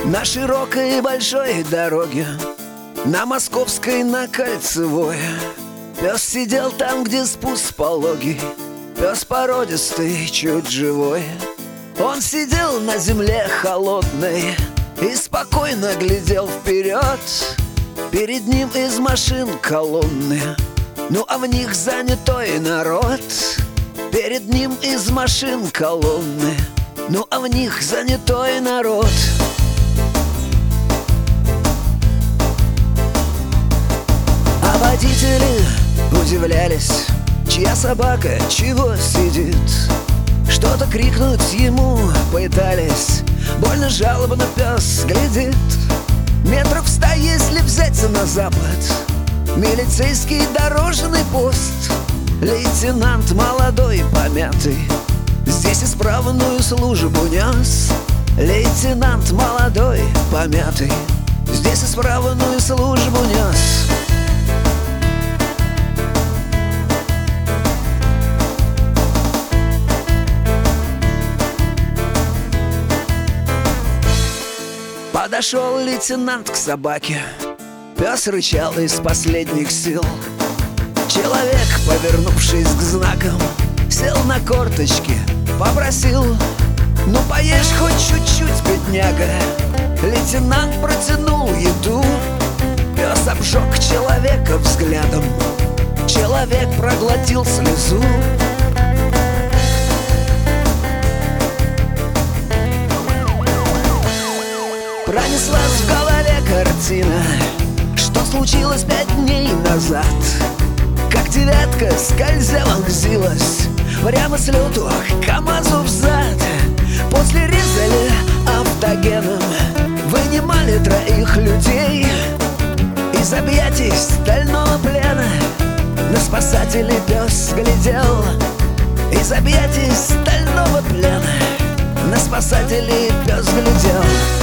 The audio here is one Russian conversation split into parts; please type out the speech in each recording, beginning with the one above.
На широкой и большой дороге, на Московской, на Кольцевой, пес сидел там, где спуск пологий. Пес породистый, чуть живой. Он сидел на земле холодной и спокойно глядел вперед. Перед ним из машин колонны, ну а в них занятой народ. Перед ним из машин колонны, ну а в них занятой народ. А водители удивлялись, чья собака чего сидит. Что-то крикнуть ему пытались, больно жалобно пес глядит. Метров 100, если взять на запад, милицейский дорожный пост. Лейтенант молодой, помятый, здесь исправную службу нес. Лейтенант молодой, помятый, здесь исправную службу нес. Подошел лейтенант к собаке, пес рычал из последних сил. Человек, повернувшись к знакам, сел на корточки, попросил: ну поешь хоть чуть-чуть, бедняга. Лейтенант протянул еду, пес обжег человека взглядом. Человек проглотил слезу. Пронеслась в голове картина, что случилось 5 дней назад. Как девятка скользя вонзилась прямо с лету КамАЗу взад. После резали автогеном, вынимали 3 людей из объятий стального плена. На спасателей пес глядел из объятий стального плена. На спасателей пес глядел.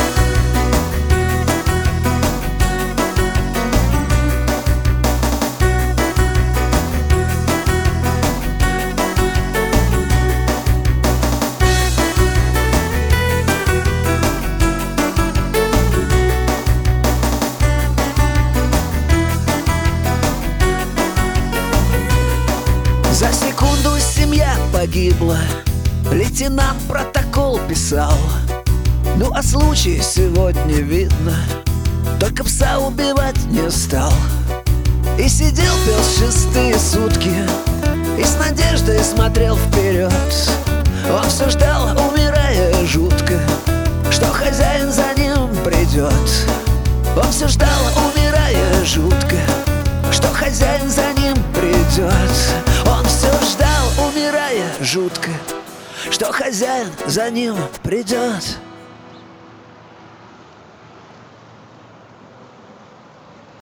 За секунду семья погибла, лейтенант протокол писал. Ну а случай сегодня видно, только пса убивать не стал. И сидел пес 6-е сутки и с надеждой смотрел вперед. Он все ждал, умирая жутко, что хозяин за ним придет. Он все ждал, умирая жутко, что хозяин за ним придет. Он все ждал, умирая жутко, что хозяин за ним придет.